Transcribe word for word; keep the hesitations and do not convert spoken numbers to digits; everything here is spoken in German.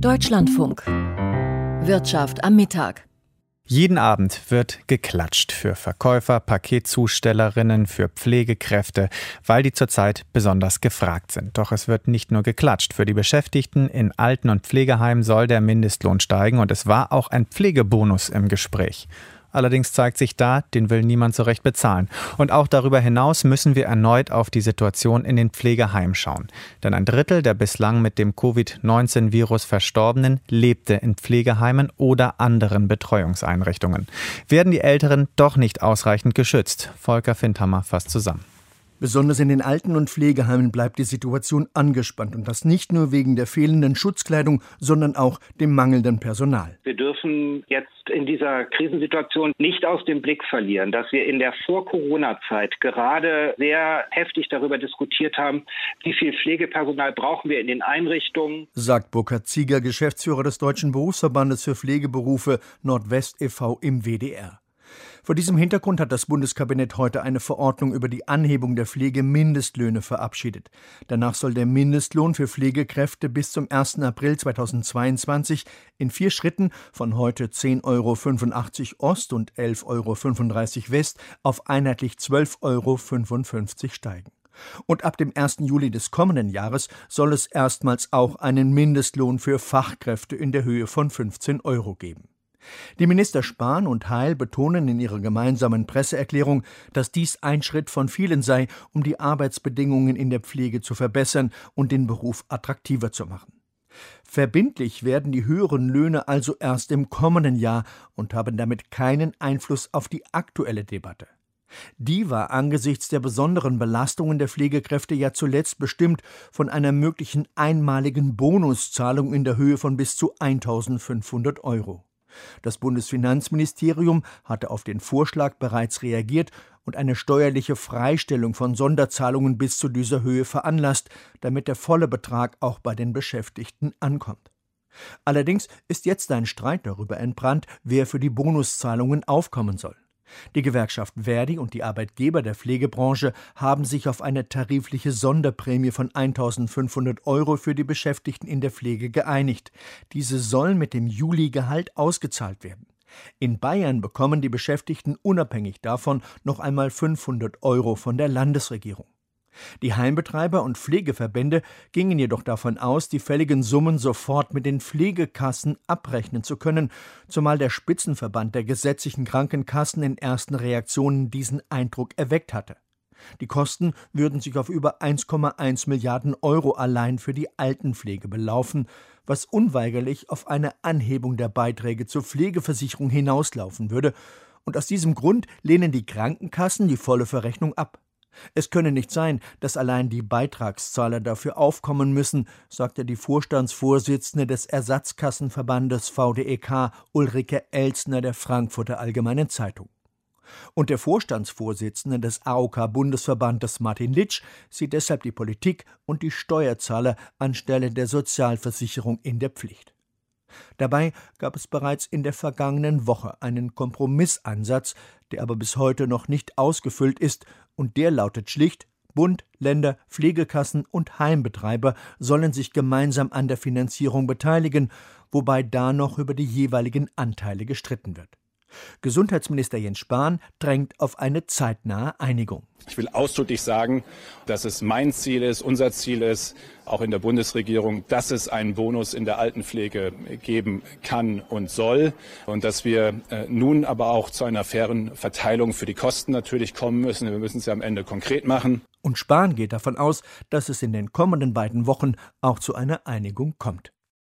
Deutschlandfunk. Wirtschaft am Mittag. Jeden Abend wird geklatscht für Verkäufer, Paketzustellerinnen, für Pflegekräfte, weil die zurzeit besonders gefragt sind. Doch es wird nicht nur geklatscht. Für die Beschäftigten in Alten- und Pflegeheimen soll der Mindestlohn steigen und es war auch ein Pflegebonus im Gespräch. Allerdings zeigt sich da, den will niemand so recht bezahlen. Und auch darüber hinaus müssen wir erneut auf die Situation in den Pflegeheimen schauen. Denn ein Drittel der bislang mit dem Covid neunzehn Virus Verstorbenen lebte in Pflegeheimen oder anderen Betreuungseinrichtungen. Werden die Älteren doch nicht ausreichend geschützt? Volker Findhammer fasst zusammen. Besonders in den Alten- und Pflegeheimen bleibt die Situation angespannt. Und das nicht nur wegen der fehlenden Schutzkleidung, sondern auch dem mangelnden Personal. Wir dürfen jetzt in dieser Krisensituation nicht aus dem Blick verlieren, dass wir in der Vor-Corona-Zeit gerade sehr heftig darüber diskutiert haben, wie viel Pflegepersonal brauchen wir in den Einrichtungen. Sagt Burkhard Zieger, Geschäftsführer des Deutschen Berufsverbandes für Pflegeberufe Nordwest e V im W D R. Vor diesem Hintergrund hat das Bundeskabinett heute eine Verordnung über die Anhebung der Pflegemindestlöhne verabschiedet. Danach soll der Mindestlohn für Pflegekräfte bis zum ersten April zweitausendzweiundzwanzig in vier Schritten von heute zehn Euro fünfundachtzig Ost und elf Euro fünfunddreißig West auf einheitlich zwölf Euro fünfundfünfzig steigen. Und ab dem ersten Juli des kommenden Jahres soll es erstmals auch einen Mindestlohn für Fachkräfte in der Höhe von fünfzehn Euro geben. Die Minister Spahn und Heil betonen in ihrer gemeinsamen Presseerklärung, dass dies ein Schritt von vielen sei, um die Arbeitsbedingungen in der Pflege zu verbessern und den Beruf attraktiver zu machen. Verbindlich werden die höheren Löhne also erst im kommenden Jahr und haben damit keinen Einfluss auf die aktuelle Debatte. Die war angesichts der besonderen Belastungen der Pflegekräfte ja zuletzt bestimmt von einer möglichen einmaligen Bonuszahlung in der Höhe von bis zu eintausendfünfhundert Euro. Das Bundesfinanzministerium hatte auf den Vorschlag bereits reagiert und eine steuerliche Freistellung von Sonderzahlungen bis zu dieser Höhe veranlasst, damit der volle Betrag auch bei den Beschäftigten ankommt. Allerdings ist jetzt ein Streit darüber entbrannt, wer für die Bonuszahlungen aufkommen soll. Die Gewerkschaft Verdi und die Arbeitgeber der Pflegebranche haben sich auf eine tarifliche Sonderprämie von eintausendfünfhundert Euro für die Beschäftigten in der Pflege geeinigt. Diese soll mit dem Juli-Gehalt ausgezahlt werden. In Bayern bekommen die Beschäftigten unabhängig davon noch einmal fünfhundert Euro von der Landesregierung. Die Heimbetreiber und Pflegeverbände gingen jedoch davon aus, die fälligen Summen sofort mit den Pflegekassen abrechnen zu können, zumal der Spitzenverband der gesetzlichen Krankenkassen in ersten Reaktionen diesen Eindruck erweckt hatte. Die Kosten würden sich auf über eins Komma eins Milliarden Euro allein für die Altenpflege belaufen, was unweigerlich auf eine Anhebung der Beiträge zur Pflegeversicherung hinauslaufen würde. Und aus diesem Grund lehnen die Krankenkassen die volle Verrechnung ab. Es könne nicht sein, dass allein die Beitragszahler dafür aufkommen müssen, sagte die Vorstandsvorsitzende des Ersatzkassenverbandes V D E K Ulrike Elsner der Frankfurter Allgemeinen Zeitung. Und der Vorstandsvorsitzende des A O K-Bundesverbandes Martin Litsch sieht deshalb die Politik und die Steuerzahler anstelle der Sozialversicherung in der Pflicht. Dabei gab es bereits in der vergangenen Woche einen Kompromissansatz, der aber bis heute noch nicht ausgefüllt ist, und der lautet schlicht: Bund, Länder, Pflegekassen und Heimbetreiber sollen sich gemeinsam an der Finanzierung beteiligen, wobei da noch über die jeweiligen Anteile gestritten wird. Gesundheitsminister Jens Spahn drängt auf eine zeitnahe Einigung. Ich will ausdrücklich sagen, dass es mein Ziel ist, unser Ziel ist, auch in der Bundesregierung, dass es einen Bonus in der Altenpflege geben kann und soll und dass wir äh, nun aber auch zu einer fairen Verteilung für die Kosten natürlich kommen müssen. Wir müssen es ja am Ende konkret machen. Und Spahn geht davon aus, dass es in den kommenden beiden Wochen auch zu einer Einigung kommt.